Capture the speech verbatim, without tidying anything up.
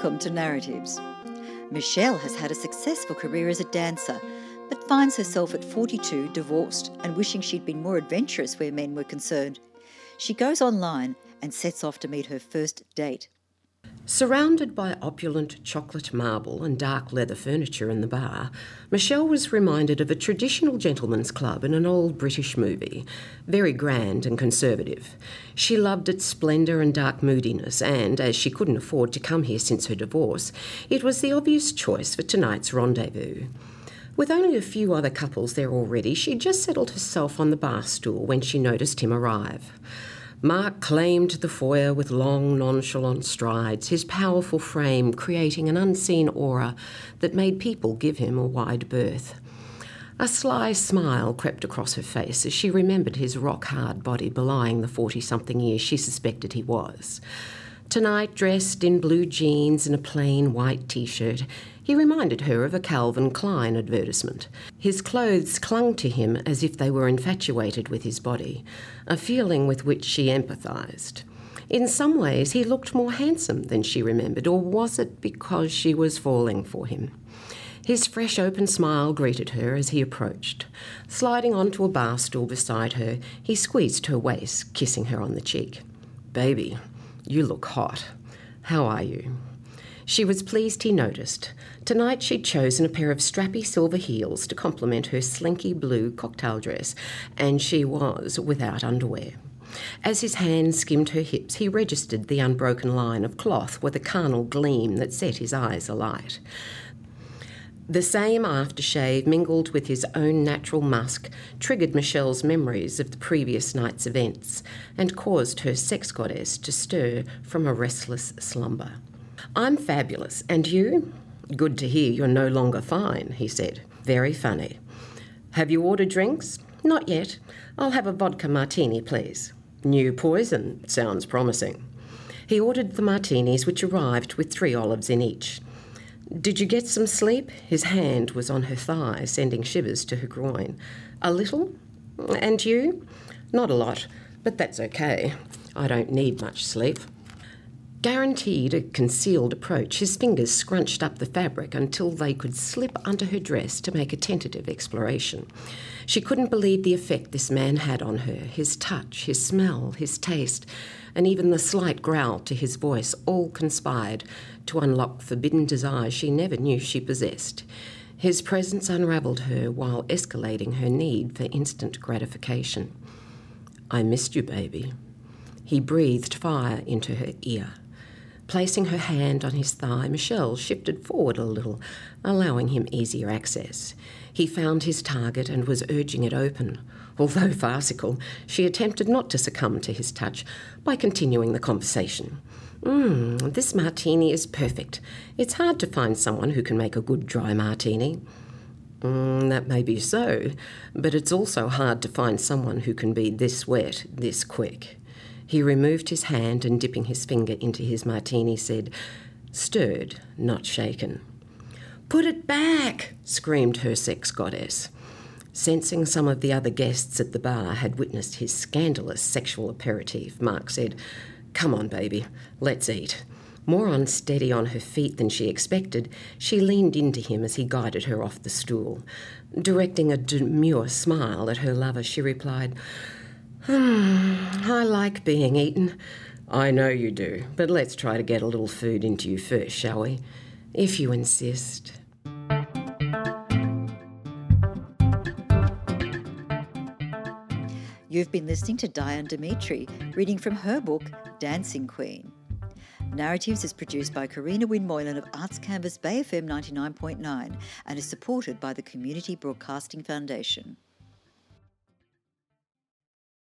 Welcome to Narratives. Michelle has had a successful career as a dancer, but finds herself at forty-two divorced and wishing she'd been more adventurous where men were concerned. She goes online and sets off to meet her first date. Surrounded by opulent chocolate marble and dark leather furniture in the bar, Michelle was reminded of a traditional gentleman's club in an old British movie, very grand and conservative. She loved its splendour and dark moodiness, and, as she couldn't afford to come here since her divorce, it was the obvious choice for tonight's rendezvous. With only a few other couples there already, she'd just settled herself on the bar stool when she noticed him arrive. Mark claimed the foyer with long, nonchalant strides, his powerful frame creating an unseen aura that made people give him a wide berth. A sly smile crept across her face as she remembered his rock-hard body belying the forty-something years she suspected he was. Tonight, dressed in blue jeans and a plain white T-shirt, he reminded her of a Calvin Klein advertisement. His clothes clung to him as if they were infatuated with his body, a feeling with which she empathised. In some ways, he looked more handsome than she remembered, or was it because she was falling for him? His fresh, open smile greeted her as he approached. Sliding onto a bar stool beside her, he squeezed her waist, kissing her on the cheek. "Baby, you look hot. How are you?" She was pleased he noticed. Tonight she'd chosen a pair of strappy silver heels to complement her slinky blue cocktail dress, and she was without underwear. As his hand skimmed her hips, he registered the unbroken line of cloth with a carnal gleam that set his eyes alight. The same aftershave mingled with his own natural musk triggered Michelle's memories of the previous night's events and caused her sex goddess to stir from a restless slumber. "I'm fabulous, and you? Good to hear you're no longer fine," he said. "Very funny. Have you ordered drinks?" "Not yet. I'll have a vodka martini, please." "New poison. Sounds promising." He ordered the martinis, which arrived with three olives in each. "Did you get some sleep?" His hand was on her thigh, sending shivers to her groin. "A little? And you?" "Not a lot, but that's okay. I don't need much sleep." Guaranteed a concealed approach, his fingers scrunched up the fabric until they could slip under her dress to make a tentative exploration. She couldn't believe the effect this man had on her. His touch, his smell, his taste, and even the slight growl to his voice all conspired to unlock forbidden desires she never knew she possessed. His presence unravelled her while escalating her need for instant gratification. "I missed you, baby." He breathed fire into her ear. Placing her hand on his thigh, Michelle shifted forward a little, allowing him easier access. He found his target and was urging it open. Although farcical, she attempted not to succumb to his touch by continuing the conversation. Mmm, this martini is perfect. It's hard to find someone who can make a good dry martini." Mm, that may be so, but it's also hard to find someone who can be this wet, this quick." He removed his hand and, dipping his finger into his martini, said, "Stirred, not shaken." "Put it back!" screamed her sex goddess. Sensing some of the other guests at the bar had witnessed his scandalous sexual aperitif, Mark said, "Come on, baby, let's eat." More unsteady on her feet than she expected, she leaned into him as he guided her off the stool. Directing a demure smile at her lover, she replied, Hmm, "I like being eaten." "I know you do, but let's try to get a little food into you first, shall we?" "If you insist." You've been listening to Diane Dimitri, reading from her book, Dancing Queen. Narratives is produced by Karina Wynne Moylan of Arts Canvas Bay F M ninety-nine point nine and is supported by the Community Broadcasting Foundation.